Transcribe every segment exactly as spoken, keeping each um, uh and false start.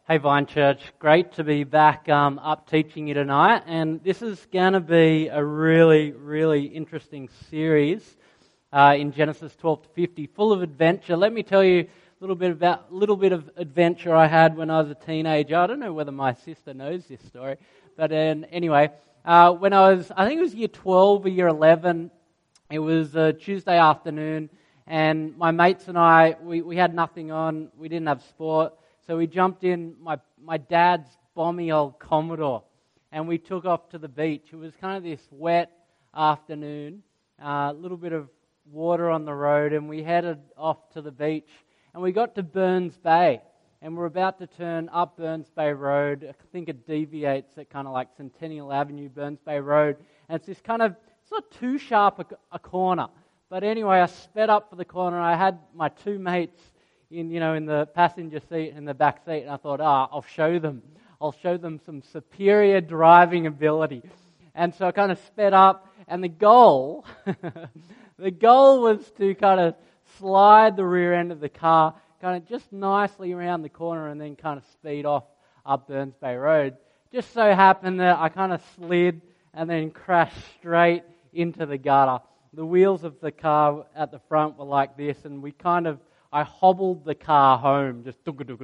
Hey Vine Church, great to be back um, up teaching you tonight, and this is going to be a really, really interesting series uh, in Genesis twelve to fifty, full of adventure. Let me tell you a little bit about little bit of adventure I had when I was a teenager. I don't know whether my sister knows this story, but um, anyway, uh, when I was, I think it was year twelve or year eleven, it was a Tuesday afternoon, and my mates and I, we, we had nothing on, we didn't have sport. So we jumped in my my dad's bomby old Commodore, and we took off to the beach. It was kind of this wet afternoon, a uh, little bit of water on the road, and we headed off to the beach. And we got to Burns Bay, and we're about to turn up Burns Bay Road. I think it deviates at kind of like Centennial Avenue, Burns Bay Road, and it's this kind of, it's not too sharp a, a corner. But anyway, I sped up for the corner. I had my two mates in, you know, in the passenger seat and the back seat, and I thought, ah, I'll show them. I'll show them some superior driving ability. And so I kind of sped up, and the goal, the goal was to kind of slide the rear end of the car, kind of just nicely around the corner, and then kind of speed off up Burns Bay Road. Just so happened that I kind of slid and then crashed straight into the gutter. The wheels of the car at the front were like this, and we kind of I hobbled the car home, just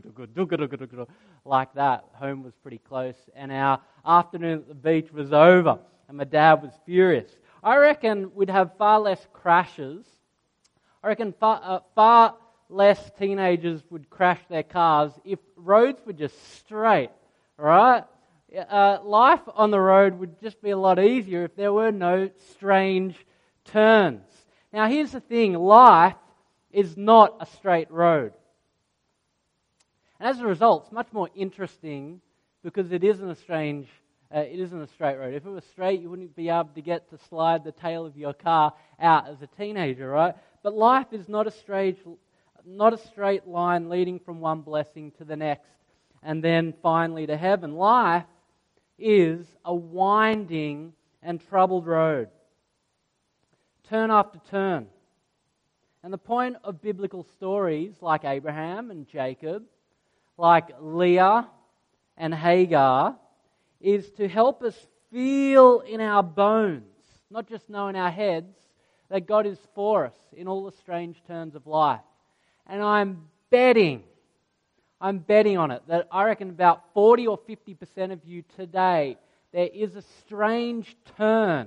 like that. Home was pretty close, and our afternoon at the beach was over, and my dad was furious. I reckon we'd have far less crashes. I reckon far, uh, far less teenagers would crash their cars if roads were just straight, right? Uh, life on the road would just be a lot easier if there were no strange turns. Now, here's the thing, life is not a straight road. And as a result, it's much more interesting because it isn't a strange, uh, it isn't a straight road. If it was straight, you wouldn't be able to get to slide the tail of your car out as a teenager, right? But life is not a straight, not a straight line leading from one blessing to the next and then finally to heaven. Life is a winding and troubled road, turn after turn. And the point of biblical stories like Abraham and Jacob, like Leah and Hagar, is to help us feel in our bones, not just know in our heads, that God is for us in all the strange turns of life. And I'm betting, I'm betting on it, that I reckon about forty or fifty percent of you today, there is a strange turn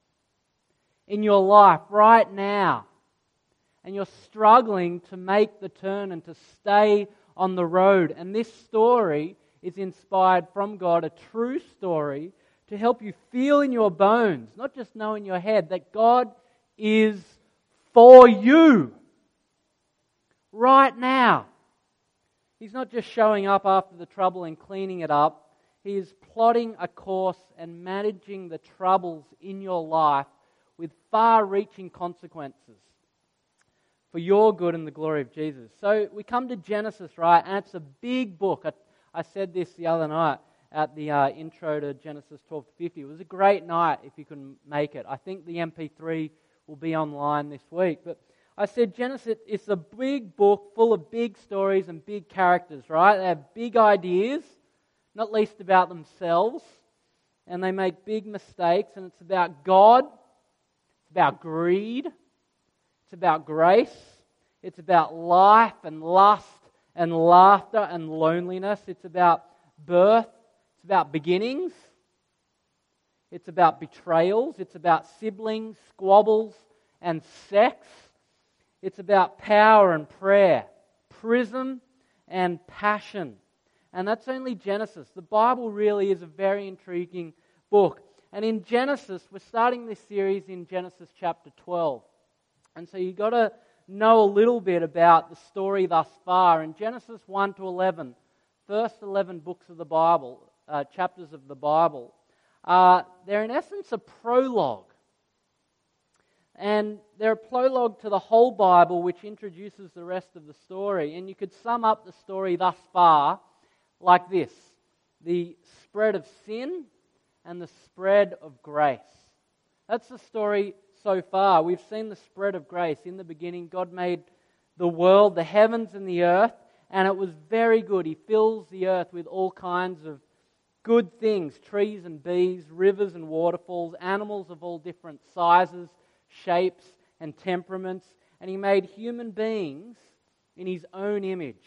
in your life right now. And you're struggling to make the turn and to stay on the road. And this story is inspired from God, a true story, to help you feel in your bones, not just know in your head, that God is for you right now. He's not just showing up after the trouble and cleaning it up. He is plotting a course and managing the troubles in your life with far-reaching consequences for your good and the glory of Jesus. So we come to Genesis, right, and it's a big book. I, I said this the other night at the uh, intro to Genesis twelve to fifty. It was a great night if you can make it. I think the M P three will be online this week. But I said Genesis, it's a big book full of big stories and big characters, right? They have big ideas, not least about themselves, and they make big mistakes, and it's about God, it's about greed, it's about grace. It's about life and lust and laughter and loneliness. It's about birth. It's about beginnings. It's about betrayals. It's about siblings, squabbles, and sex. It's about power and prayer, prism and passion. And that's only Genesis. The Bible really is a very intriguing book. And in Genesis, we're starting this series in Genesis chapter twelve. And so you've got to know a little bit about the story thus far. In Genesis one to eleven, first eleven books of the Bible, uh, chapters of the Bible, uh, they're in essence a prologue. And they're a prologue to the whole Bible, which introduces the rest of the story. And you could sum up the story thus far like this: the spread of sin and the spread of grace. That's the story so far. We've seen the spread of grace. In the beginning, God made the world, the heavens and the earth, and it was very good. He fills the earth with all kinds of good things, trees and bees, rivers and waterfalls, animals of all different sizes, shapes and temperaments, and He made human beings in His own image.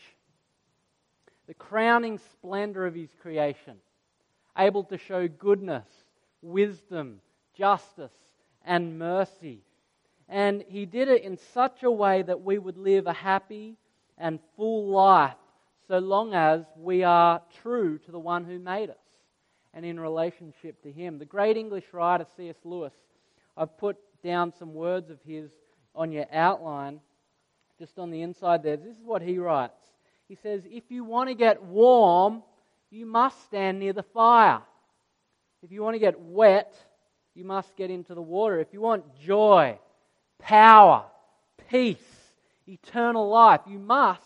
The crowning splendor of His creation, able to show goodness, wisdom, justice, and mercy. And He did it in such a way that we would live a happy and full life so long as we are true to the one who made us and in relationship to Him. The great English writer C S Lewis, I've put down some words of his on your outline, just on the inside there. This is what he writes. He says, if you want to get warm, you must stand near the fire. If you want to get wet, you must get into the water. If you want joy, power, peace, eternal life, you must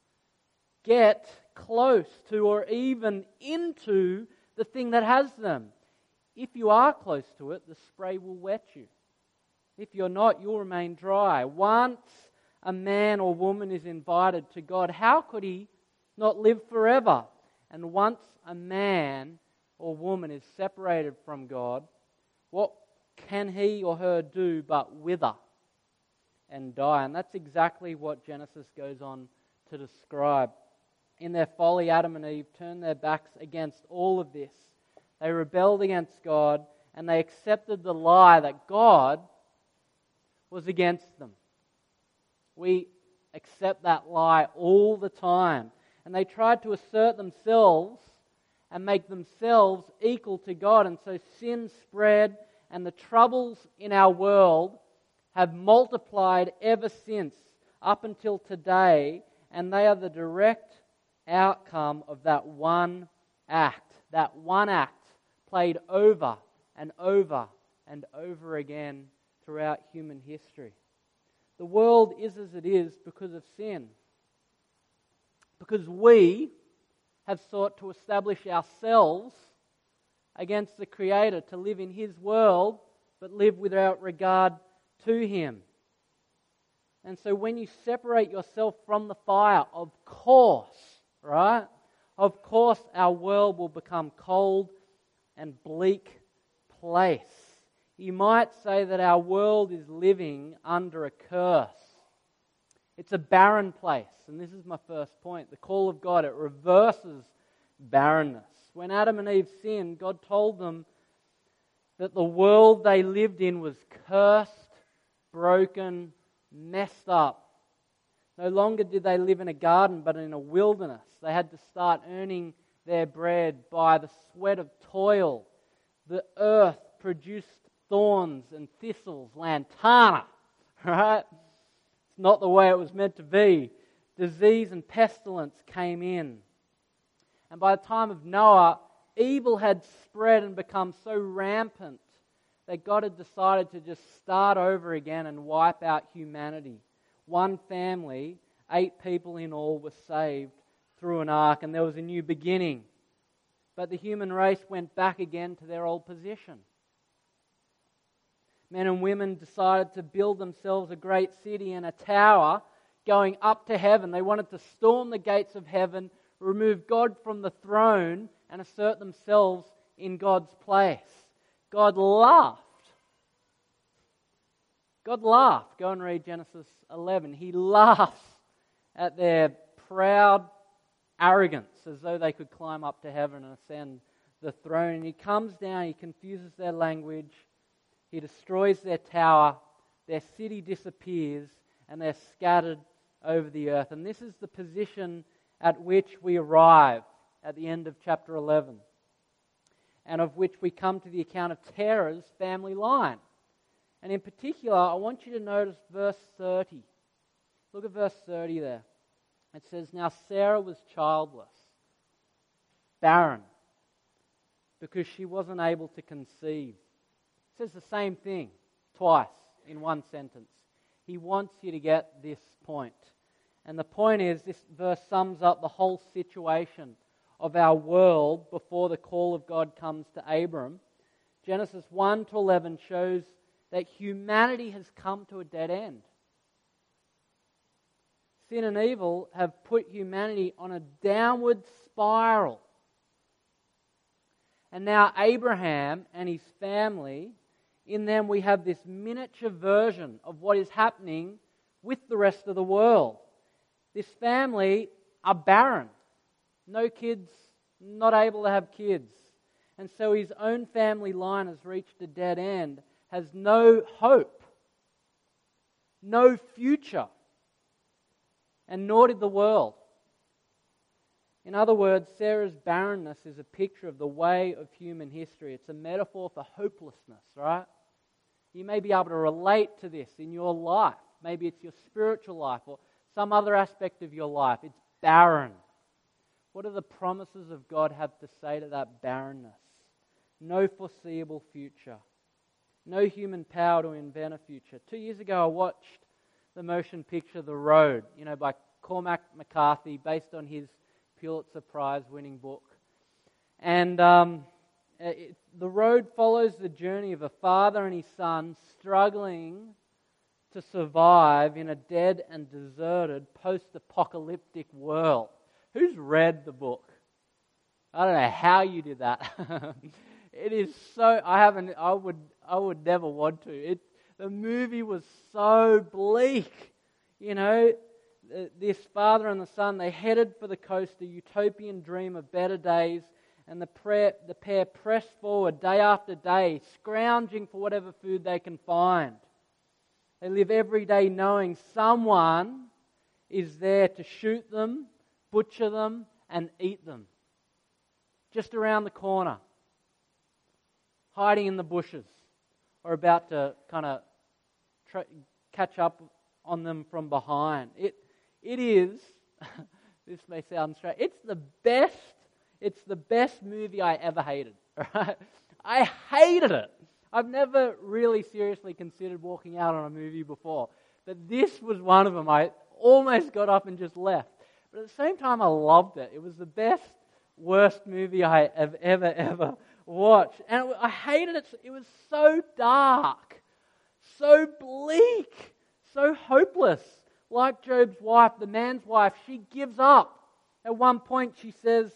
get close to or even into the thing that has them. If you are close to it, the spray will wet you. If you're not, you'll remain dry. Once a man or woman is invited to God, how could he not live forever? And once a man or woman is separated from God, what can he or her do but wither and die? And that's exactly what Genesis goes on to describe. In their folly, Adam and Eve turned their backs against all of this. They rebelled against God, and they accepted the lie that God was against them. We accept that lie all the time. And they tried to assert themselves and make themselves equal to God. And so sin spread, and the troubles in our world have multiplied ever since, up until today. And they are the direct outcome of that one act. That one act played over and over and over again throughout human history. The world is as it is because of sin. Because we have sought to establish ourselves against the Creator, to live in His world, but live without regard to Him. And so when you separate yourself from the fire, of course, right? Of course our world will become cold and bleak place. You might say that our world is living under a curse. It's a barren place. And this is my first point. The call of God, it reverses barrenness. When Adam and Eve sinned, God told them that the world they lived in was cursed, broken, messed up. No longer did they live in a garden, but in a wilderness. They had to start earning their bread by the sweat of toil. The earth produced thorns and thistles, lantana, right? It's not the way it was meant to be. Disease and pestilence came in. And by the time of Noah, evil had spread and become so rampant that God had decided to just start over again and wipe out humanity. One family, eight people in all, were saved through an ark, and there was a new beginning. But the human race went back again to their old position. Men and women decided to build themselves a great city and a tower going up to heaven. They wanted to storm the gates of heaven, remove God from the throne, and assert themselves in God's place. God laughed. God laughed. Go and read Genesis eleven. He laughs at their proud arrogance, as though they could climb up to heaven and ascend the throne. And He comes down, He confuses their language, He destroys their tower, their city disappears, and they're scattered over the earth. And this is the position at which we arrive at the end of chapter eleven, and of which we come to the account of Terah's family line. And in particular, I want you to notice verse thirty. Look at verse thirty there. It says, now Sarah was childless, barren, because she wasn't able to conceive. It says the same thing twice in one sentence. He wants you to get this point. And the point is, this verse sums up the whole situation of our world before the call of God comes to Abram. Genesis one to eleven shows that humanity has come to a dead end. sin and evil have put humanity on a downward spiral. And now Abraham and his family, in them we have this miniature version of what is happening with the rest of the world. This family are barren. No kids, not able to have kids. And so his own family line has reached a dead end, has no hope, no future, and nor did the world. In other words, Sarah's barrenness is a picture of the way of human history. It's a metaphor for hopelessness, right? You may be able to relate to this in your life. Maybe it's your spiritual life or some other aspect of your life. It's barren. What do the promises of God have to say to that barrenness? No foreseeable future. No human power to invent a future. Two years ago I watched the motion picture The Road, you know, by Cormac McCarthy, based on his Pulitzer Prize winning book. And um, it, The Road follows the journey of a father and his son struggling to survive in a dead and deserted post-apocalyptic world. Who's read the book? I don't know how you did that. It is so, I haven't, I would, I would never want to. It, the movie was so bleak, you know. This father and the son, they headed for the coast, a utopian dream of better days, and the, prayer, the pair press forward day after day, scrounging for whatever food they can find. They live every day knowing someone is there to shoot them, butcher them, and eat them. Just around the corner, hiding in the bushes, or about to kind of tra- catch up on them from behind. It It is, this may sound strange, it's the best, it's the best movie I ever hated. Right? I hated it. I've never really seriously considered walking out on a movie before, but this was one of them. I almost got up and just left. But at the same time, I loved it. It was the best, worst movie I have ever, ever watched. And I hated it. It was so dark, so bleak, so hopeless. Like Job's wife, the man's wife, she gives up. At one point she says,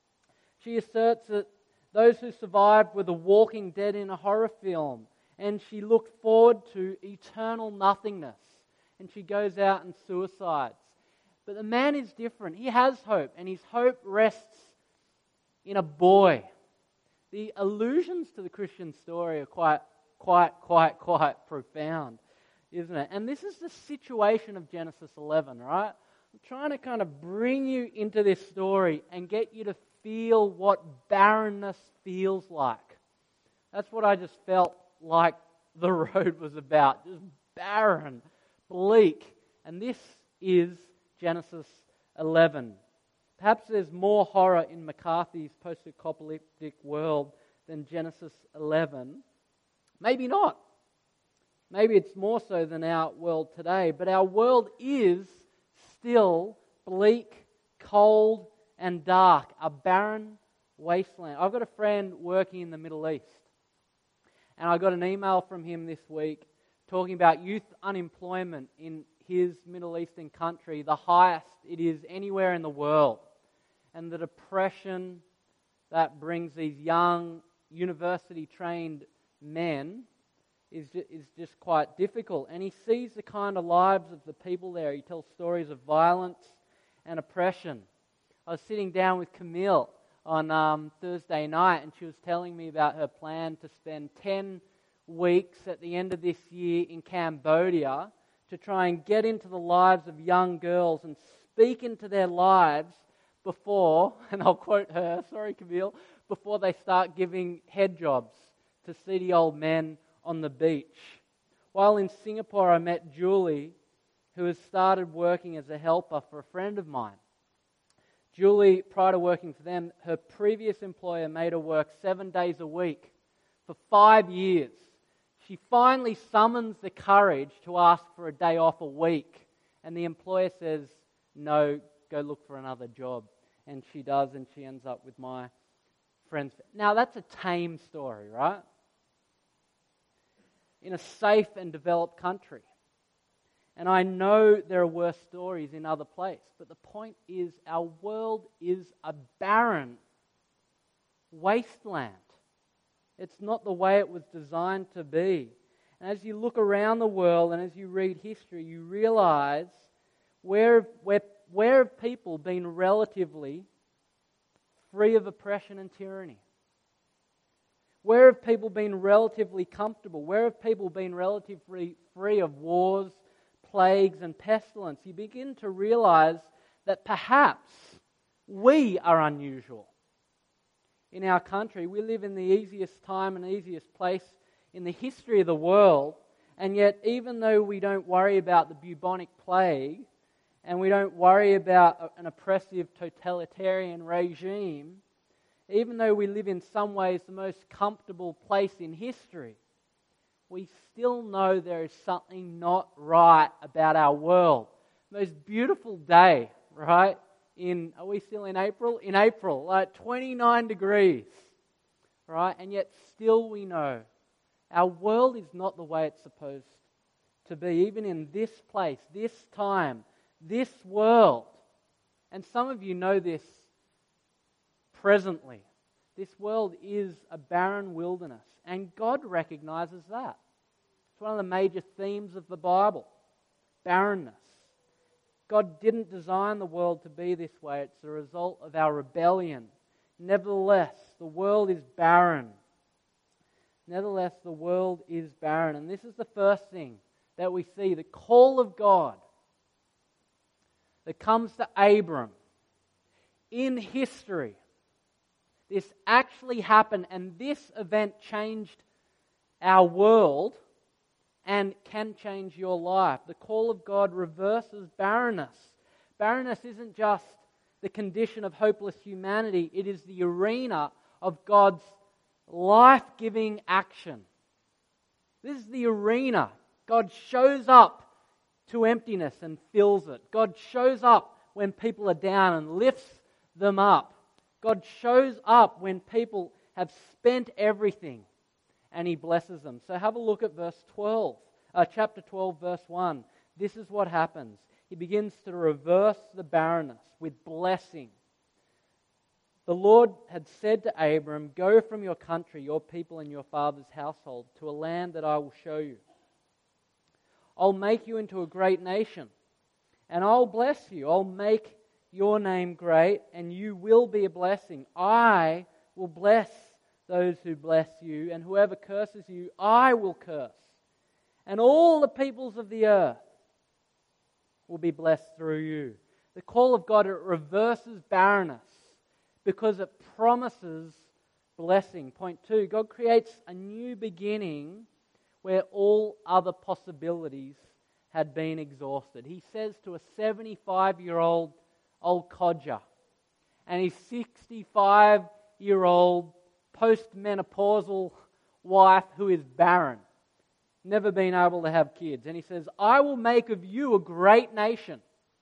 she asserts that those who survived were the walking dead in a horror film, and she looked forward to eternal nothingness, and she goes out and suicides. But the man is different. He has hope, and his hope rests in a boy. The allusions to the Christian story are quite, quite, quite, quite profound, isn't it? And this is the situation of Genesis eleven, right? I'm trying to kind of bring you into this story and get you to feel what barrenness feels like. That's what I just felt like The Road was about. Just barren, bleak. And this is Genesis eleven. Perhaps there's more horror in McCarthy's post-apocalyptic world than Genesis eleven. Maybe not. Maybe it's more so than our world today, but our world is still bleak, cold, and dark, a barren wasteland. I've got a friend working in the Middle East, and I got an email from him this week talking about youth unemployment in his Middle Eastern country, the highest it is anywhere in the world, and the depression that brings these young university-trained men is just, is just quite difficult. And he sees the kind of lives of the people there. He tells stories of violence and oppression. I was sitting down with Camille on um, Thursday night, and she was telling me about her plan to spend ten weeks at the end of this year in Cambodia to try and get into the lives of young girls and speak into their lives before, and I'll quote her, sorry Camille, before they start giving head jobs to seedy old men on the beach. While in Singapore, I met Julie, who has started working as a helper for a friend of mine. Julie, prior to working for them, her previous employer made her work seven days a week for five years. She finally summons the courage to ask for a day off a week, and the employer says, no, go look for another job. And she does, and she ends up with my friends. Now, that's a tame story, right? In a safe and developed country. And I know there are worse stories in other places. But the point is, our world is a barren wasteland. It's not the way it was designed to be. And as you look around the world and as you read history, you realize where, where, where have people been relatively free of oppression and tyranny? Where have people been relatively comfortable? Where have people been relatively free of wars, plagues, and pestilence? You begin to realize that perhaps we are unusual. In our country, we live in the easiest time and easiest place in the history of the world, and yet even though we don't worry about the bubonic plague, and we don't worry about an oppressive totalitarian regime, even though we live in some ways the most comfortable place in history, we still know there is something not right about our world. Most beautiful day, right? In, are we still in April? In April, like twenty-nine degrees, right? And yet still we know our world is not the way it's supposed to be, even in this place, this time, this world. And some of you know this presently. This world is a barren wilderness, and God recognizes that. It's one of the major themes of the Bible, barrenness. God didn't design the world to be this way. It's the result of our rebellion. Nevertheless, the world is barren. Nevertheless, the world is barren. And this is the first thing that we see, the call of God that comes to Abram in history. This actually happened, and this event changed our world and can change your life. The call of God reverses barrenness. Barrenness isn't just the condition of hopeless humanity, it is the arena of God's life-giving action. This is the arena. God shows up to emptiness and fills it. God shows up when people are down and lifts them up. God shows up when people have spent everything and He blesses them. So have a look at verse twelve, uh, chapter twelve, verse one. This is what happens. He begins to reverse the barrenness with blessing. The Lord had said to Abram, "Go from your country, your people, and your father's household to a land that I will show you. I'll make you into a great nation, and I'll bless you. I'll make your name great, and you will be a blessing. I will bless those who bless you, and whoever curses you, I will curse. And all the peoples of the earth will be blessed through you." The call of God, it reverses barrenness because it promises blessing. Point two, God creates a new beginning where all other possibilities had been exhausted. He says to a seventy-five-year-old old codger and his sixty-five-year-old post-menopausal wife who is barren, never been able to have kids. And he says, "I will make of you a great nation."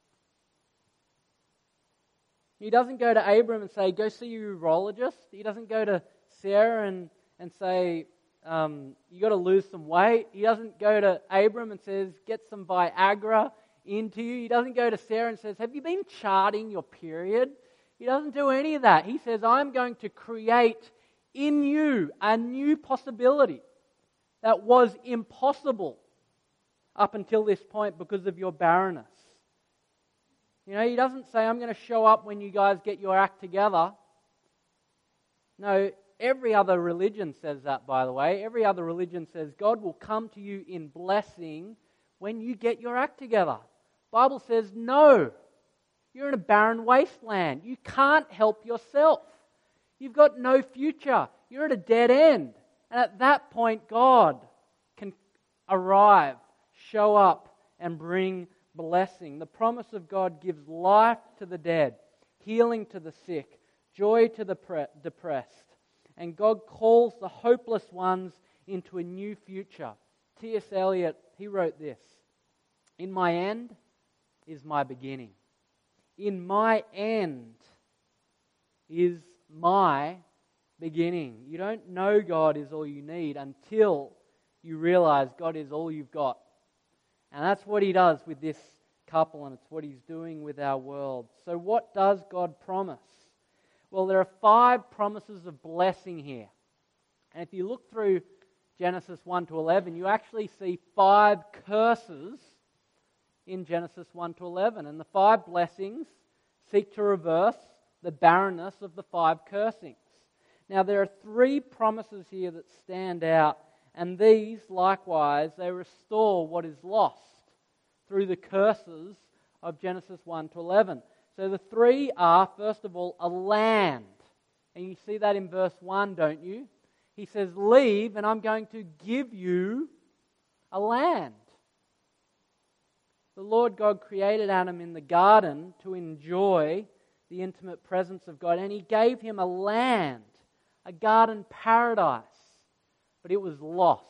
He doesn't go to Abram and say, "Go see your urologist." He doesn't go to Sarah and, and say, um, "You got to lose some weight." He doesn't go to Abram and says, "Get some Viagra into you." He doesn't go to Sarah and says, "Have you been charting your period?" He doesn't do any of that. He says, "I'm going to create in you a new possibility that was impossible up until this point because of your barrenness." You know, He doesn't say, "I'm going to show up when you guys get your act together." No, every other religion says that, by the way. Every other religion says God will come to you in blessing when you get your act together. The Bible says, no, you're in a barren wasteland. You can't help yourself. You've got no future. You're at a dead end. And at that point, God can arrive, show up, and bring blessing. The promise of God gives life to the dead, healing to the sick, joy to the pre- depressed. And God calls the hopeless ones into a new future. T S Eliot, he wrote this: "In my end is my beginning. In my end is my beginning." You don't know God is all you need until you realize God is all you've got. And that's what he does with this couple, and it's what he's doing with our world. So what does God promise? Well, there are five promises of blessing here. And if you look through Genesis one to eleven, you actually see five curses in Genesis one to eleven. And the five blessings seek to reverse the barrenness of the five cursings. Now, there are three promises here that stand out, and these, likewise, they restore what is lost through the curses of Genesis one to eleven. So the three are, first of all, a land. And you see that in verse one, don't you? He says, leave and I'm going to give you a land. The Lord God created Adam in the garden to enjoy the intimate presence of God, and He gave him a land, a garden paradise, but it was lost.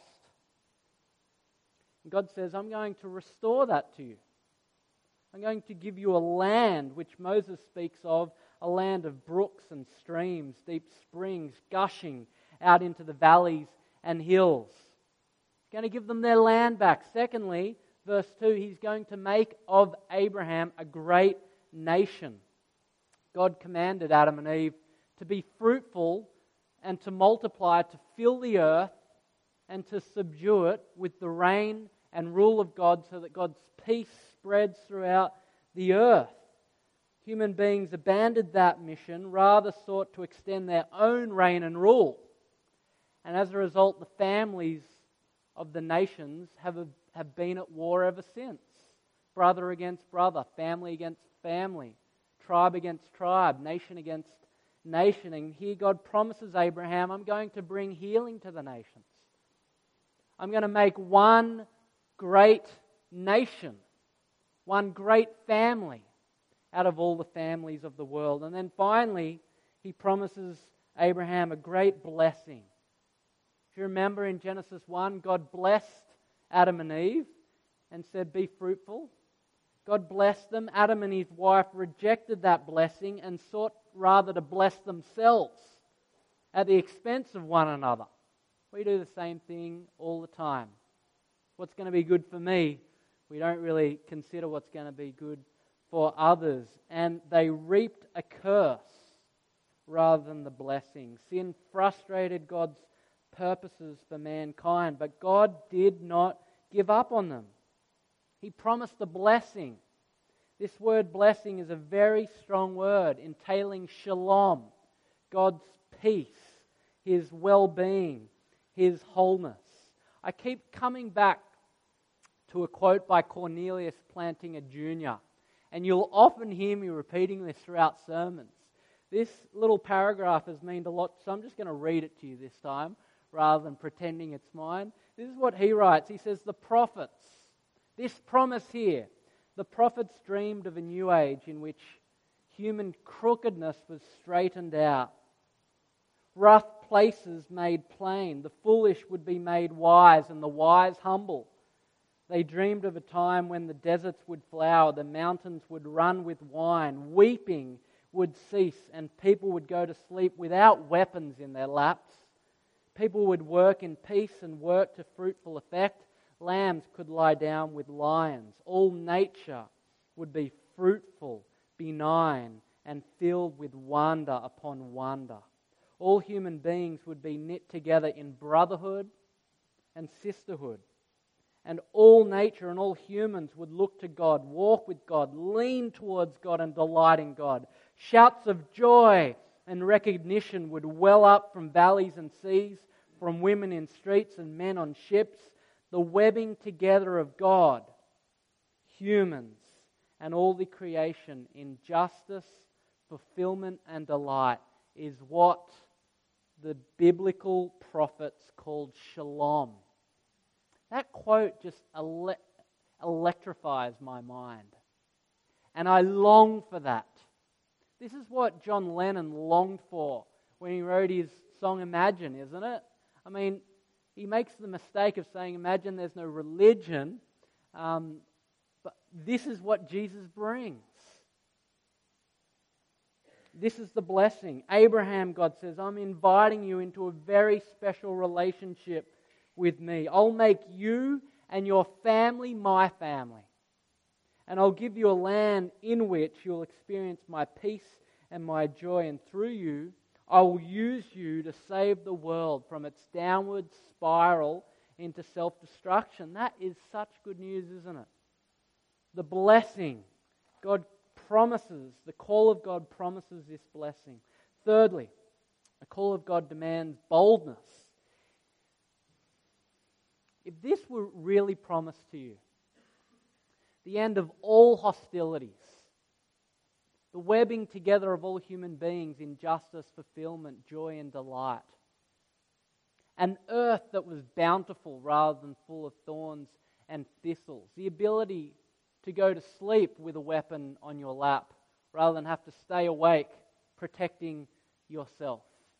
And God says, I'm going to restore that to you. I'm going to give you a land, which Moses speaks of, a land of brooks and streams, deep springs gushing out into the valleys and hills. He's going to give them their land back. Secondly, verse two, He's going to make of Abraham a great nation. God commanded Adam and Eve to be fruitful and to multiply, to fill the earth and to subdue it with the reign and rule of God, so that God's peace spreads throughout the earth. Human beings abandoned that mission, rather sought to extend their own reign and rule. And as a result, the families of the nations have, have been at war ever since. Brother against brother, family against family, tribe against tribe, nation against nation. And here God promises Abraham, I'm going to bring healing to the nations. I'm going to make one great nation, one great family out of all the families of the world. And then finally, He promises Abraham a great blessing. If you remember in Genesis one, God blessed Adam and Eve and said, be fruitful. God blessed them. Adam and his wife rejected that blessing and sought rather to bless themselves at the expense of one another. We do the same thing all the time. What's going to be good for me, we don't really consider what's going to be good for others. And they reaped a curse rather than the blessing. Sin frustrated God's purposes for mankind, but God did not give up on them. He promised a blessing. This word blessing is a very strong word, entailing shalom, God's peace, His well-being, His wholeness. I keep coming back to a quote by Cornelius Plantinga Junior, and you'll often hear me repeating this throughout sermons. This little paragraph has meant a lot, so I'm just going to read it to you this time, rather than pretending it's mine. This is what he writes. He says, the prophets, this promise here, the prophets dreamed of a new age in which human crookedness was straightened out, rough places made plain, the foolish would be made wise, and the wise humble. They dreamed of a time when the deserts would flower, the mountains would run with wine, weeping would cease, and people would go to sleep without weapons in their laps. People would work in peace and work to fruitful effect. Lambs could lie down with lions. All nature would be fruitful, benign, and filled with wonder upon wonder. All human beings would be knit together in brotherhood and sisterhood. And all nature and all humans would look to God, walk with God, lean towards God and delight in God. Shouts of joy and recognition would well up from valleys and seas, from women in streets and men on ships. The webbing together of God, humans, and all the creation in justice, fulfillment, and delight is what the biblical prophets called shalom. That quote just ele- electrifies my mind. And I long for that. This is what John Lennon longed for when he wrote his song Imagine, isn't it? I mean, he makes the mistake of saying, imagine there's no religion, um, but this is what Jesus brings. This is the blessing. Abraham, God says, I'm inviting you into a very special relationship with me. I'll make you and your family my family. And I'll give you a land in which you'll experience my peace and my joy, and through you I will use you to save the world from its downward spiral into self-destruction. That is such good news, isn't it? The blessing. God promises, the call of God promises this blessing. Thirdly, the call of God demands boldness. If this were really promised to you, the end of all hostilities, the webbing together of all human beings in justice, fulfillment, joy and delight, an earth that was bountiful rather than full of thorns and thistles, the ability to go to sleep with a weapon on your lap rather than have to stay awake protecting yourself.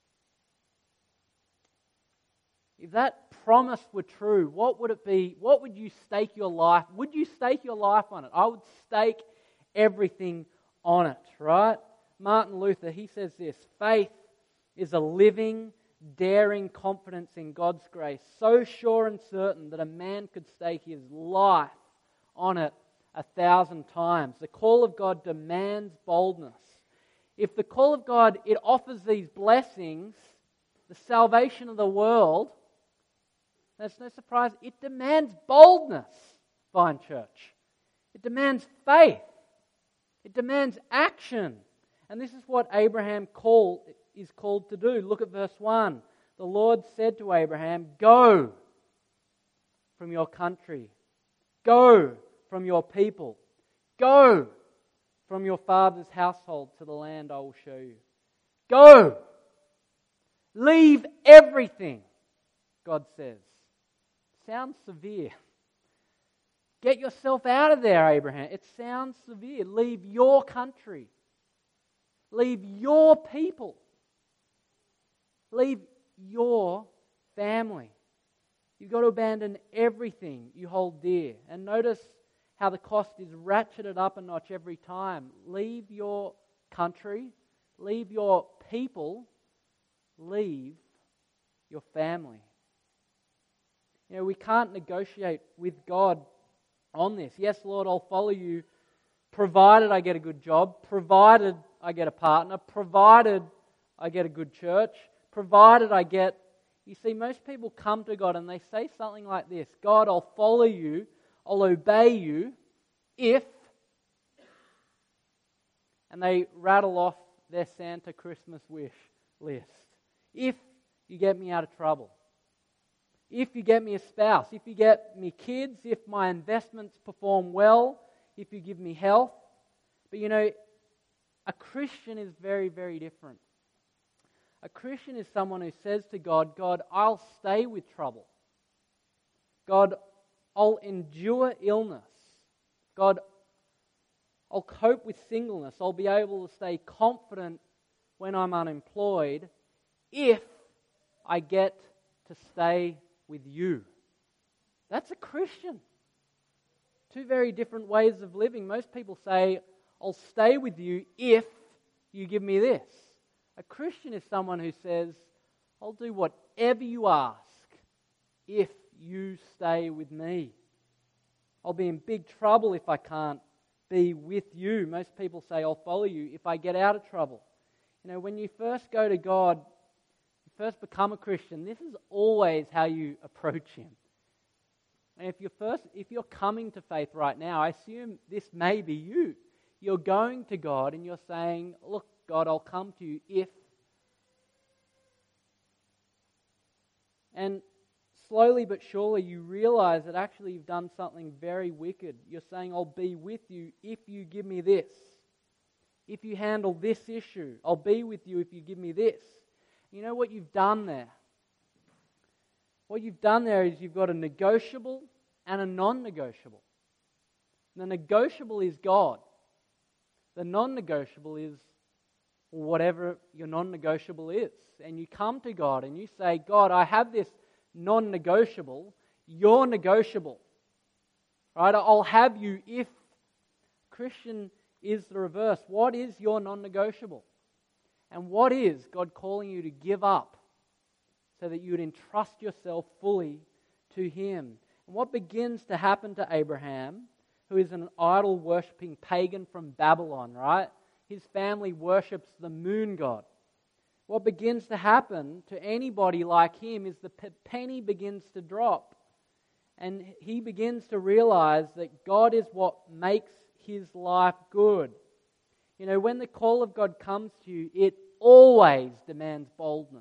If that promise were true, what would it be? What would you stake your life? Would you stake your life on it? I would stake everything on it, right? Martin Luther, he says this: faith is a living, daring confidence in God's grace, so sure and certain that a man could stake his life on it a thousand times. The call of God demands boldness. If the call of God, it offers these blessings, the salvation of the world, that's no surprise, it demands boldness, Vine Church. It demands faith. It demands action. And this is what Abraham call, is called to do. Look at verse one. The Lord said to Abraham, "Go from your country. Go from your people. Go from your father's household to the land I will show you." Go! Leave everything, God says. Sounds severe. Get yourself out of there, Abraham. It sounds severe. Leave your country. Leave your people. Leave your family. You've got to abandon everything you hold dear. And notice how the cost is ratcheted up a notch every time. Leave your country. Leave your people. Leave your family. You know, we can't negotiate with God on this. Yes, Lord, I'll follow you, provided I get a good job, provided I get a partner, provided I get a good church, provided I get... You see, most people come to God and they say something like this: God, I'll follow you, I'll obey you, if... And they rattle off their Santa Christmas wish list. If you get me out of trouble. If you get me a spouse, if you get me kids, if my investments perform well, if you give me health. But you know, a Christian is very, very different. A Christian is someone who says to God, God, I'll stay with trouble. God, I'll endure illness. God, I'll cope with singleness. I'll be able to stay confident when I'm unemployed if I get to stay with you. That's a Christian. Two very different ways of living. Most people say, I'll stay with you if you give me this. A Christian is someone who says, I'll do whatever you ask if you stay with me. I'll be in big trouble if I can't be with you. Most people say, I'll follow you if I get out of trouble. You know, when you first go to God, first become a Christian, this is always how you approach Him. And if you're first, if you're coming to faith right now, I assume this may be you. You're going to God and you're saying, look, God, I'll come to you if... And slowly but surely you realize that actually you've done something very wicked. You're saying, I'll be with you if you give me this. If you handle this issue, I'll be with you if you give me this. You know what you've done there? What you've done there is you've got a negotiable and a non-negotiable. The negotiable is God. The non-negotiable is whatever your non-negotiable is. And you come to God and you say, God, I have this non-negotiable. You're negotiable. Right? I'll have you if... Christian is the reverse. What is your non-negotiable? And what is God calling you to give up so that you would entrust yourself fully to Him? And what begins to happen to Abraham, who is an idol-worshipping pagan from Babylon, right? His family worships the moon god. What begins to happen to anybody like him is the penny begins to drop. And he begins to realize that God is what makes his life good. You know, when the call of God comes to you, it always demands boldness.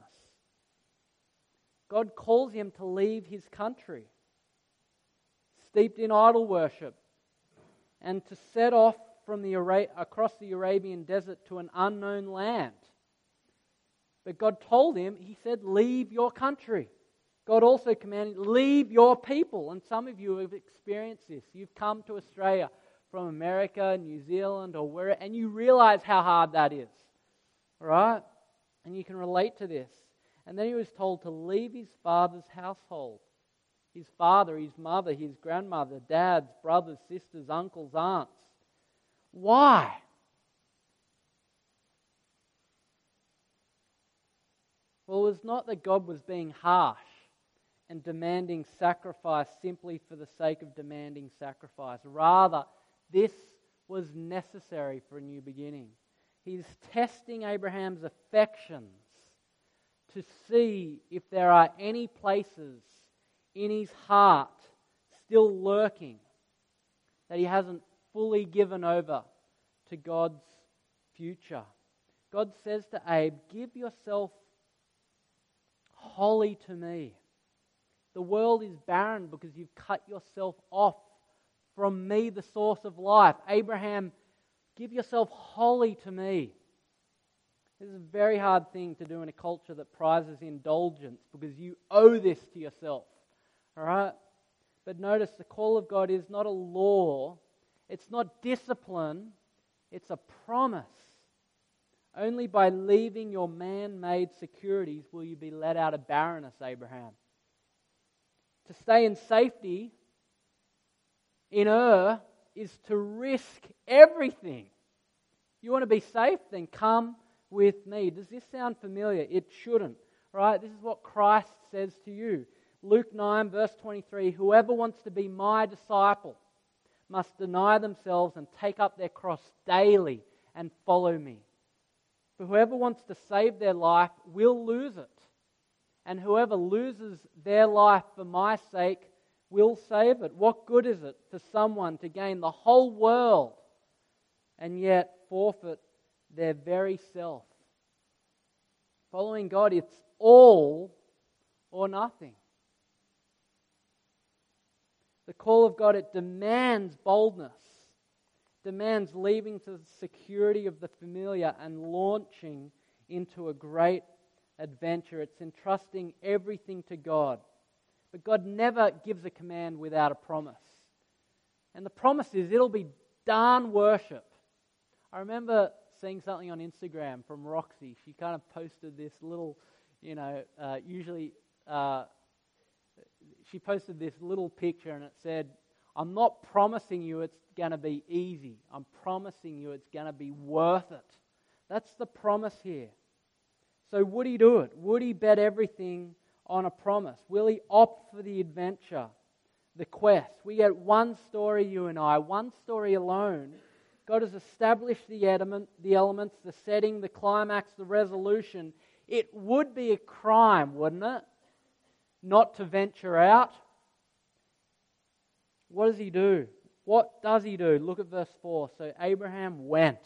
God calls him to leave his country, steeped in idol worship, and to set off from the Ara- across the Arabian desert to an unknown land. But God told him, he said, leave your country. God also commanded, leave your people. And some of you have experienced this. You've come to Australia from America, New Zealand, or where, and you realize how hard that is. Right? And you can relate to this. And then he was told to leave his father's household. His father, his mother, his grandmother, dads, brothers, sisters, uncles, aunts. Why? Well, it was not that God was being harsh and demanding sacrifice simply for the sake of demanding sacrifice. Rather, this was necessary for a new beginning. He's testing Abraham's affections to see if there are any places in his heart still lurking that he hasn't fully given over to God's future. God says to Abe, give yourself wholly to me. The world is barren because you've cut yourself off from me, the source of life. Abraham, give yourself wholly to me. This is a very hard thing to do in a culture that prizes indulgence because you owe this to yourself. All right? But notice the call of God is not a law. It's not discipline. It's a promise. Only by leaving your man-made securities will you be let out of barrenness, Abraham. To stay in safety in Ur is to risk everything. You want to be safe? Then come with me. Does this sound familiar? It shouldn't, right? This is what Christ says to you. Luke nine, verse twenty-three, whoever wants to be my disciple must deny themselves and take up their cross daily and follow me. For whoever wants to save their life will lose it. And whoever loses their life for my sake will save it. What good is it for someone to gain the whole world and yet forfeit their very self? Following God, it's all or nothing. The call of God, it demands boldness, demands leaving to the security of the familiar and launching into a great adventure. It's entrusting everything to God. But God never gives a command without a promise. And the promise is it'll be darn worship. I remember seeing something on Instagram from Roxy. She kind of posted this little, you know, uh, usually uh, she posted this little picture and it said, I'm not promising you it's going to be easy. I'm promising you it's going to be worth it. That's the promise here. So would he do it? Would he bet everything on a promise? Will he opt for the adventure, the quest? We get one story, you and I, one story alone. God has established the element, the elements, the setting, the climax, the resolution. It would be a crime, wouldn't it, not to venture out? What does he do? What does he do? Look at verse four. So Abraham went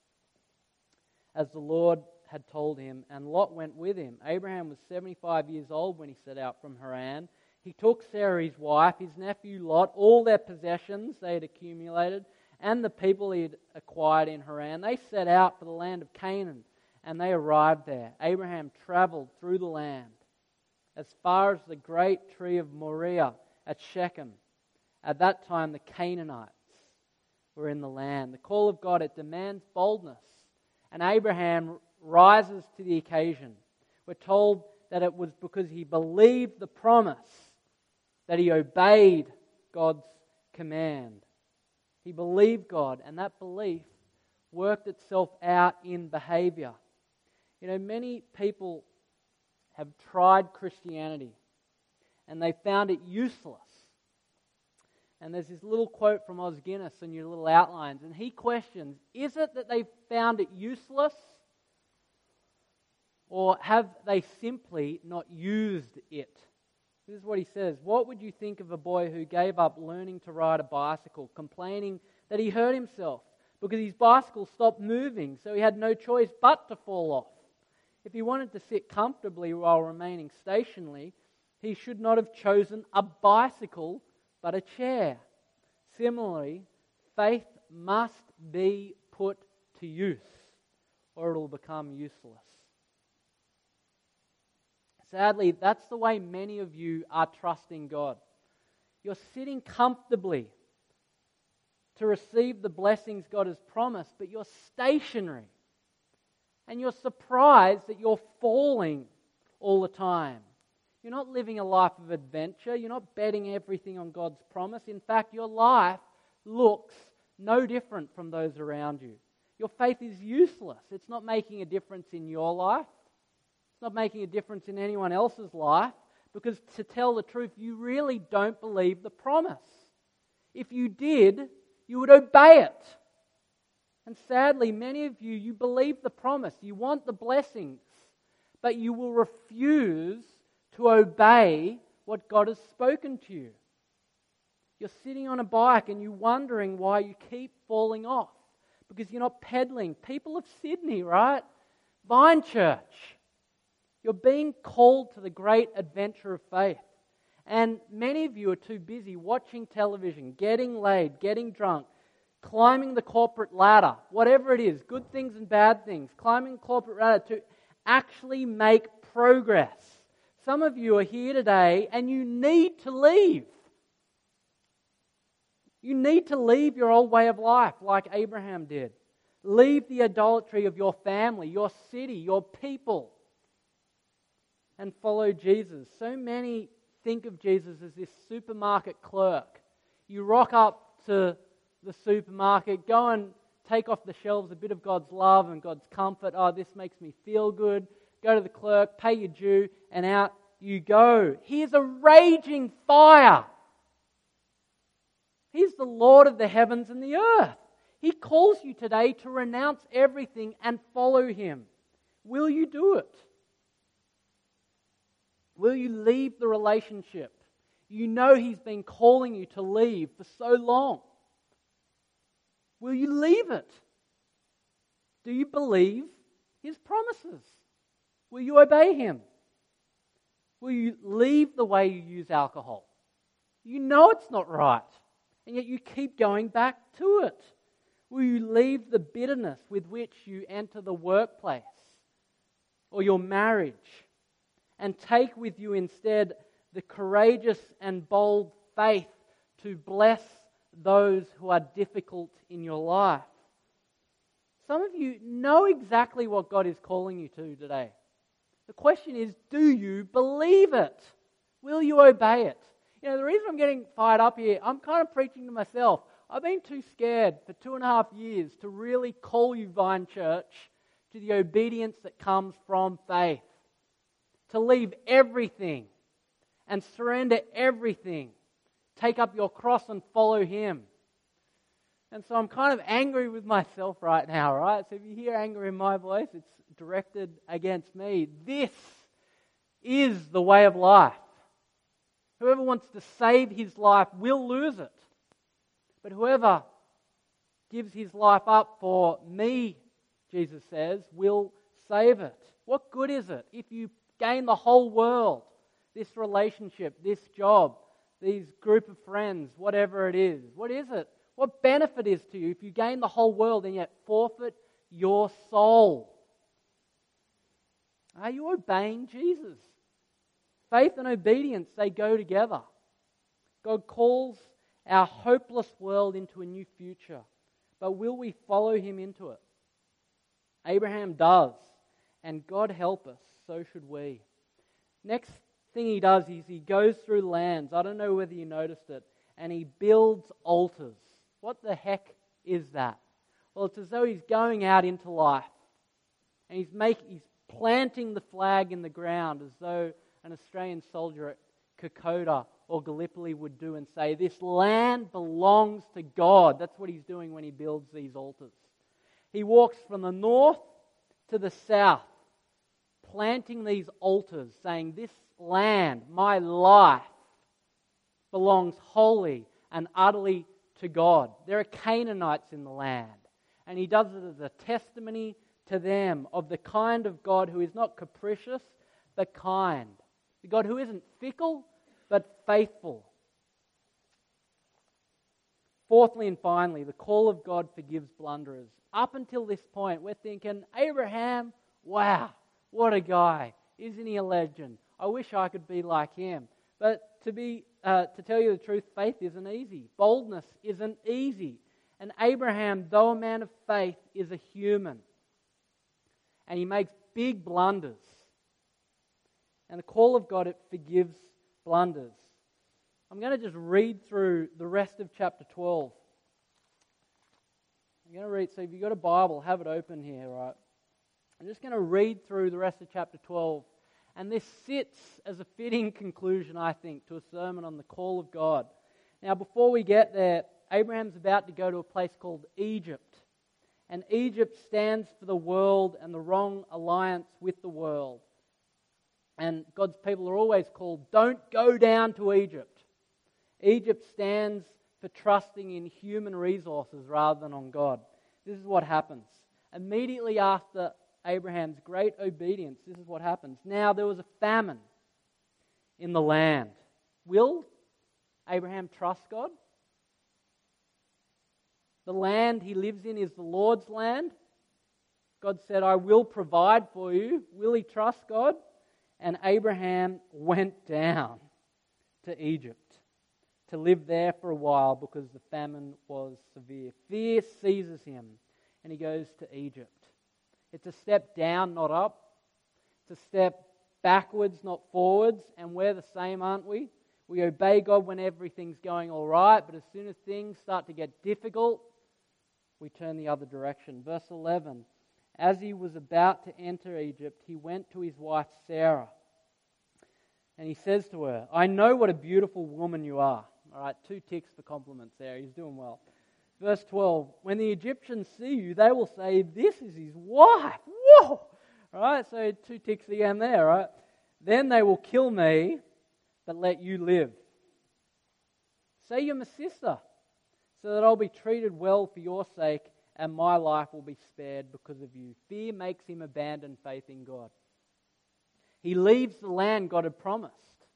as the Lord had told him, and Lot went with him. Abraham was seventy-five years old when he set out from Haran. He took Sarah his wife, his nephew Lot, all their possessions they had accumulated, and the people he had acquired in Haran. They set out for the land of Canaan, and they arrived there. Abraham traveled through the land as far as the great tree of Moriah at Shechem. At that time, the Canaanites were in the land. The call of God, it demands boldness, and Abraham rises to the occasion. We're told that it was because he believed the promise that he obeyed God's command. He believed God, and that belief worked itself out in behavior. You know, many people have tried Christianity and they found it useless And there's this little quote from Os Guinness in your little outlines, and he questions, is it that they found it useless, or have they simply not used it? This is what he says. What would you think of a boy who gave up learning to ride a bicycle, complaining that he hurt himself because his bicycle stopped moving, so he had no choice but to fall off? If he wanted to sit comfortably while remaining stationary, he should not have chosen a bicycle but a chair. Similarly, faith must be put to use, or it will become useless. Sadly, that's the way many of you are trusting God. You're sitting comfortably to receive the blessings God has promised, but you're stationary. And you're surprised that you're falling all the time. You're not living a life of adventure. You're not betting everything on God's promise. In fact, your life looks no different from those around you. Your faith is useless. It's not making a difference in your life. It's not making a difference in anyone else's life, because to tell the truth, you really don't believe the promise. If you did, you would obey it. And sadly, many of you, you believe the promise. You want the blessings, but you will refuse to obey what God has spoken to you. You're sitting on a bike and you're wondering why you keep falling off, because you're not pedaling. People of Sydney, right? Vine Church. You're being called to the great adventure of faith. And many of you are too busy watching television, getting laid, getting drunk, climbing the corporate ladder, whatever it is, good things and bad things, climbing the corporate ladder to actually make progress. Some of you are here today and you need to leave. You need to leave your old way of life like Abraham did. Leave the idolatry of your family, your city, your people, and follow Jesus. So many think of Jesus as this supermarket clerk. You rock up to the supermarket, go and take off the shelves a bit of God's love and God's comfort. Oh, this makes me feel good. Go to the clerk, pay your due, and out you go. He is a raging fire. He's the Lord of the heavens and the earth. He calls you today to renounce everything and follow Him. Will you do it? Will you leave the relationship you know He's been calling you to leave for so long? Will you leave it? Do you believe His promises? Will you obey Him? Will you leave the way you use alcohol? You know it's not right, and yet you keep going back to it. Will you leave the bitterness with which you enter the workplace or your marriage, and take with you instead the courageous and bold faith to bless those who are difficult in your life? Some of you know exactly what God is calling you to today. The question is, do you believe it? Will you obey it? You know, the reason I'm getting fired up here, I'm kind of preaching to myself. I've been too scared for two and a half years to really call you, Vine Church, to the obedience that comes from faith. To leave everything and surrender everything. Take up your cross and follow Him. And so I'm kind of angry with myself right now, right? So if you hear anger in my voice, it's directed against me. This is the way of life. Whoever wants to save his life will lose it. But whoever gives his life up for me, Jesus says, will save it. What good is it if you gain the whole world, this relationship, this job, these group of friends, whatever it is? What is it? What benefit is to you if you gain the whole world and yet forfeit your soul? Are you obeying Jesus? Faith and obedience, they go together. God calls our hopeless world into a new future, but will we follow Him into it? Abraham does, and God help us, so should we. Next thing he does is he goes through lands. I don't know whether you noticed it, and he builds altars. What the heck is that? Well, it's as though he's going out into life, and he's make, he's planting the flag in the ground as though an Australian soldier at Kokoda or Gallipoli would do and say, this land belongs to God. That's what he's doing when he builds these altars. He walks from the north to the south, planting these altars, saying, this land, my life, belongs wholly and utterly to God. There are Canaanites in the land, and he does it as a testimony to them of the kind of God who is not capricious, but kind. The God who isn't fickle, but faithful. Fourthly and finally, the call of God forgives blunderers. Up until this point, we're thinking, Abraham, wow, what a guy. Isn't he a legend? I wish I could be like him. But to be, uh, to tell you the truth, faith isn't easy. Boldness isn't easy. And Abraham, though a man of faith, is a human. And he makes big blunders. And the call of God, it forgives blunders. I'm going to just read through the rest of chapter twelve. I'm going to read, so if you've got a Bible, have it open here, right? I'm just going to read through the rest of chapter twelve. And this sits as a fitting conclusion, I think, to a sermon on the call of God. Now, before we get there, Abraham's about to go to a place called Egypt. And Egypt stands for the world and the wrong alliance with the world. And God's people are always called, don't go down to Egypt. Egypt stands for trusting in human resources rather than on God. This is what happens. Immediately after Abraham's great obedience, this is what happens. Now there was a famine in the land. Will Abraham trust God? The land he lives in is the Lord's land. God said, I will provide for you. Will he trust God? And Abraham went down to Egypt to live there for a while because the famine was severe. Fear seizes him and he goes to Egypt. It's a step down, not up. It's a step backwards, not forwards. And we're the same, aren't we? We obey God when everything's going all right, but as soon as things start to get difficult, we turn the other direction. Verse eleven, as he was about to enter Egypt, he went to his wife Sarah. And he says to her, I know what a beautiful woman you are. All right, two ticks for compliments there. He's doing well. Verse twelve, when the Egyptians see you, they will say, this is his wife. Whoa! All right, so two ticks again there, right? Then they will kill me, but let you live. Say you're my sister, so that I'll be treated well for your sake, and my life will be spared because of you. Fear makes him abandon faith in God. He leaves the land God had promised.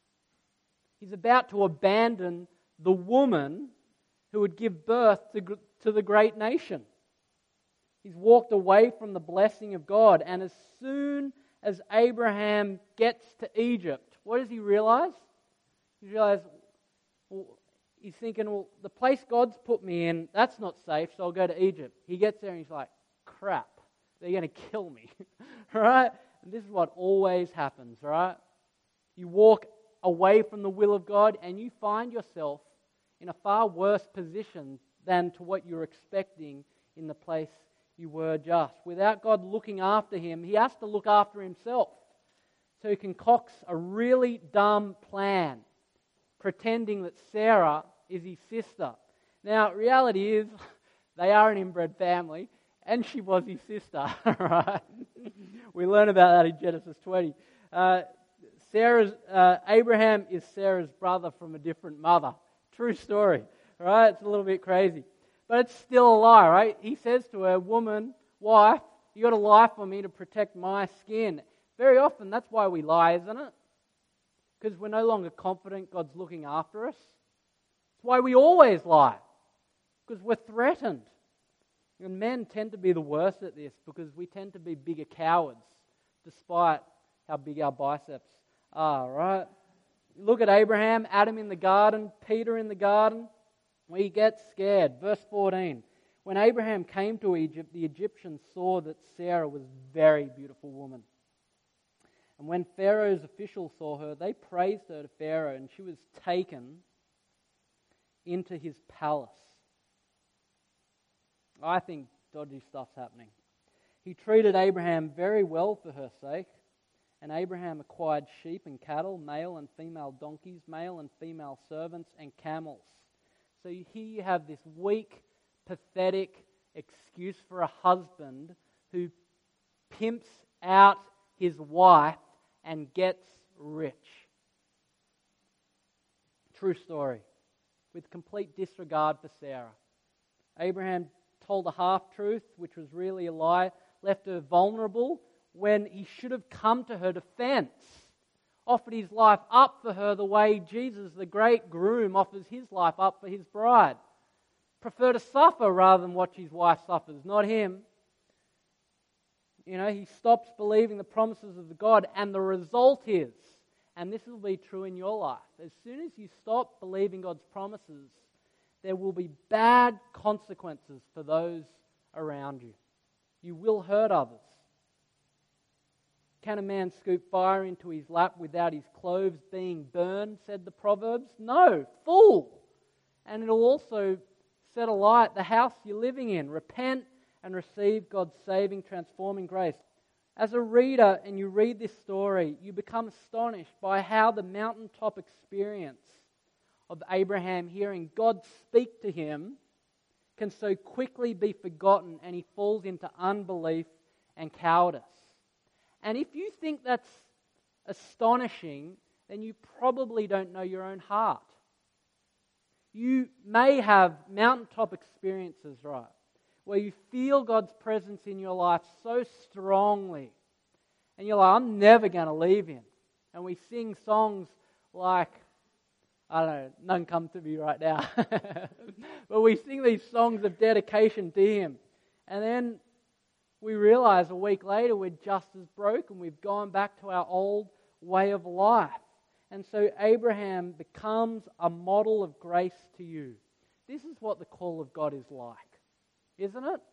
He's about to abandon the woman who would give birth to, to the great nation. He's walked away from the blessing of God, and as soon as Abraham gets to Egypt, what does he realize? He realizes, well, he's thinking, well, the place God's put me in, that's not safe, so I'll go to Egypt. He gets there and he's like, crap, they're going to kill me. Right? And this is what always happens, right? You walk away from the will of God and you find yourself in a far worse position than to what you're expecting in the place you were just. Without God looking after him, he has to look after himself. So he concocts a really dumb plan, pretending that Sarah is his sister. Now, reality is, they are an inbred family, and she was his sister, right? We learn about that in Genesis twenty. Uh, Sarah's uh, Abraham is Sarah's brother from a different mother. True story, right? It's a little bit crazy. But it's still a lie, right? He says to her, woman, wife, you got to lie for me to protect my skin. Very often, that's why we lie, isn't it? Because we're no longer confident God's looking after us. It's why we always lie, because we're threatened. And men tend to be the worst at this because we tend to be bigger cowards, despite how big our biceps are, right? Look at Abraham, Adam in the garden, Peter in the garden. We get scared. Verse fourteen. When Abraham came to Egypt, the Egyptians saw that Sarah was a very beautiful woman. And when Pharaoh's officials saw her, they praised her to Pharaoh, and she was taken into his palace. I think dodgy stuff's happening. He treated Abraham very well for her sake, And Abraham acquired sheep and cattle, male and female donkeys, male and female servants, and camels. So here you have this weak, pathetic excuse for a husband who pimps out his wife and gets rich. True story, with complete disregard for Sarah. Abraham told a half-truth, which was really a lie, left her vulnerable when he should have come to her defense, offered his life up for her the way Jesus, the great groom, offers his life up for his bride. Prefer to suffer rather than watch his wife suffers, not him. You know, he stops believing the promises of the God, and the result is, and this will be true in your life, as soon as you stop believing God's promises, there will be bad consequences for those around you. You will hurt others. Can a man scoop fire into his lap without his clothes being burned, said the Proverbs? No, fool! And it'll also set alight the house you're living in. Repent and receive God's saving, transforming grace. As a reader, and you read this story, you become astonished by how the mountaintop experience of Abraham hearing God speak to him can so quickly be forgotten, and he falls into unbelief and cowardice. And if you think that's astonishing, then you probably don't know your own heart. You may have mountaintop experiences, right, where you feel God's presence in your life so strongly, and you're like, I'm never going to leave Him. And we sing songs like, I don't know, none come to me right now. But we sing these songs of dedication to Him. And then we realize a week later we're just as broken. We've gone back to our old way of life. And so Abraham becomes a model of grace to you. This is what the call of God is like, isn't it?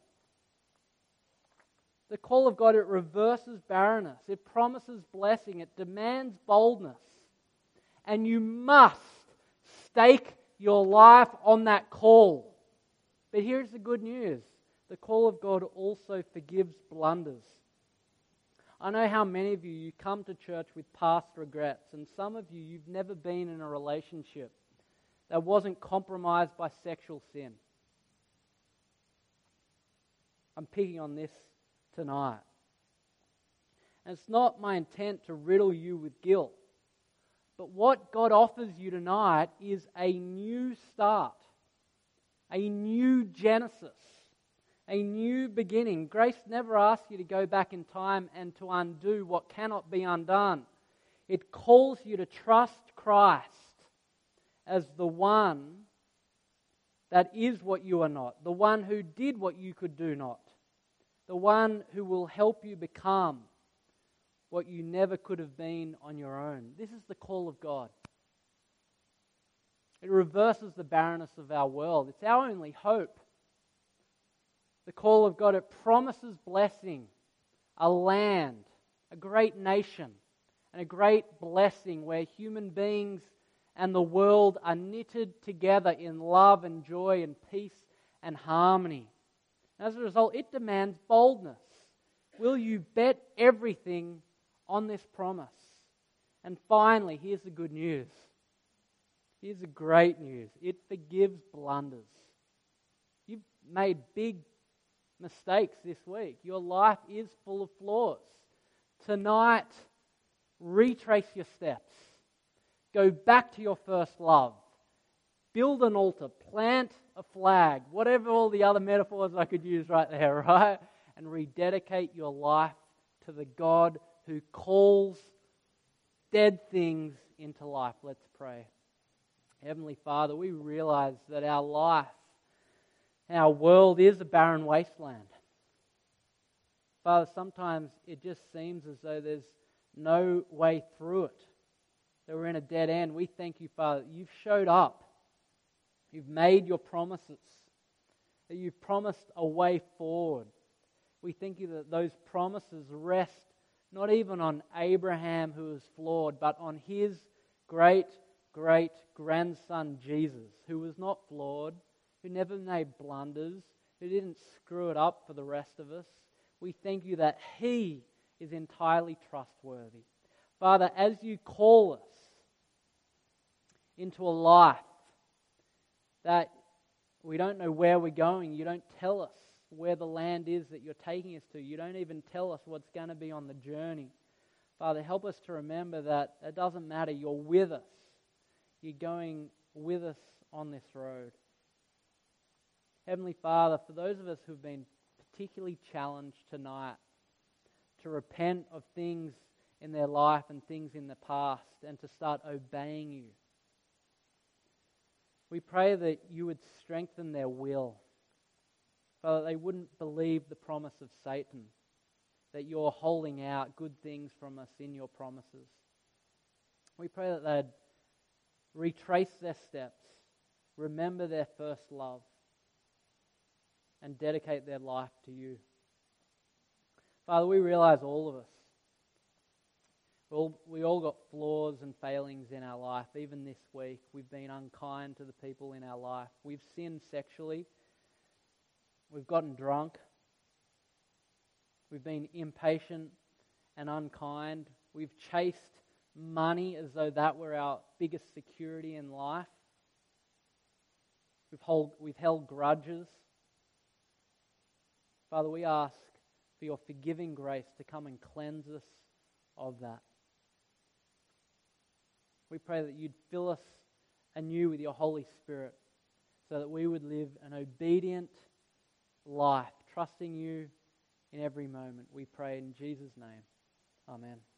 The call of God, it reverses barrenness. It promises blessing. It demands boldness. And you must stake your life on that call. But here's the good news. The call of God also forgives blunders. I know how many of you, you come to church with past regrets, and some of you, you've never been in a relationship that wasn't compromised by sexual sin. I'm picking on this tonight. And it's not my intent to riddle you with guilt, but what God offers you tonight is a new start, a new Genesis, a new beginning. Grace never asks you to go back in time and to undo what cannot be undone. It calls you to trust Christ as the one that is what you are not, the one who did what you could do not, the one who will help you become what you never could have been on your own. This is the call of God. It reverses the barrenness of our world. It's our only hope. The call of God, it promises blessing, a land, a great nation, and a great blessing where human beings and the world are knitted together in love and joy and peace and harmony. As a result, it demands boldness. Will you bet everything on this promise? And finally, here's the good news. Here's the great news. It forgives blunders. You've made big mistakes this week. Your life is full of flaws. Tonight, retrace your steps. Go back to your first love. Build an altar. Plant a flag. Whatever all the other metaphors I could use right there, right? And rededicate your life to the God who calls dead things into life. Let's pray. Heavenly Father, we realize that our life, our world is a barren wasteland. Father, sometimes it just seems as though there's no way through it, that we're in a dead end. We thank you, Father, that you've showed up. You've made your promises, that you've promised a way forward. We thank you that those promises rest not even on Abraham, who was flawed, but on his great, great grandson Jesus, who was not flawed, who never made blunders, who didn't screw it up for the rest of us. We thank you that He is entirely trustworthy. Father, as you call us into a life that we don't know where we're going, you don't tell us where the land is that you're taking us to. You don't even tell us what's going to be on the journey. Father, help us to remember that it doesn't matter. You're with us. You're going with us on this road. Heavenly Father, for those of us who've been particularly challenged tonight to repent of things in their life and things in the past and to start obeying you, we pray that you would strengthen their will. Father, they wouldn't believe the promise of Satan, that you're holding out good things from us in your promises. We pray that they'd retrace their steps, remember their first love, and dedicate their life to you. Father, we realize all of us, we all, we all got flaws and failings in our life. Even this week, we've been unkind to the people in our life. We've sinned sexually. We've gotten drunk. We've been impatient and unkind. We've chased money as though that were our biggest security in life. We've, hold, we've held grudges. Father, we ask for your forgiving grace to come and cleanse us of that. We pray that you'd fill us anew with your Holy Spirit so that we would live an obedient life, trusting you in every moment. We pray in Jesus' name. Amen.